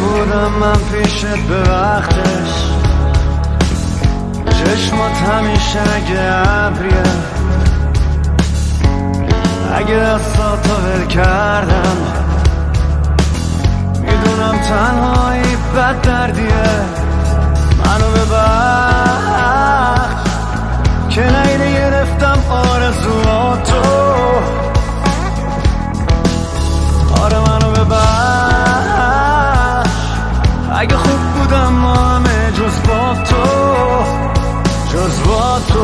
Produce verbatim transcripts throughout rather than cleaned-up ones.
بودم من پیشت به وقتش، چشمات همیشه اگه ابریه، اگه دستاتو ول کردم میدونم تنهایی بد دردیه. منو ببخش که نیده گرفتم آرزواتو، آره منو ببخش اگه خوب بودم ما همه جز با تو، جز با تو.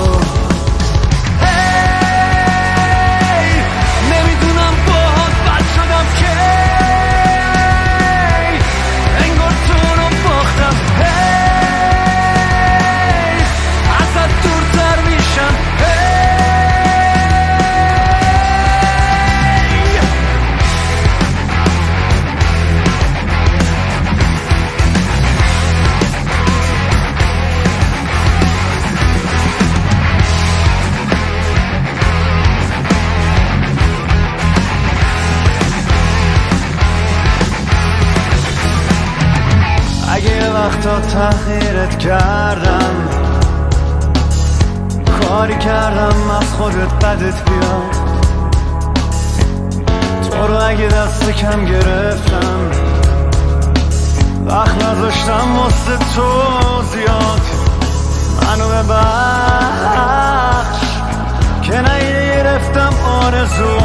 وقتا تغییرت کردم، کاری کردم از خودت بدت بیاد، تو رو اگه دست کم گرفتم وقت نذاشتم واسه تو زیاد. منو ببخش که نیده گرفتم آرزو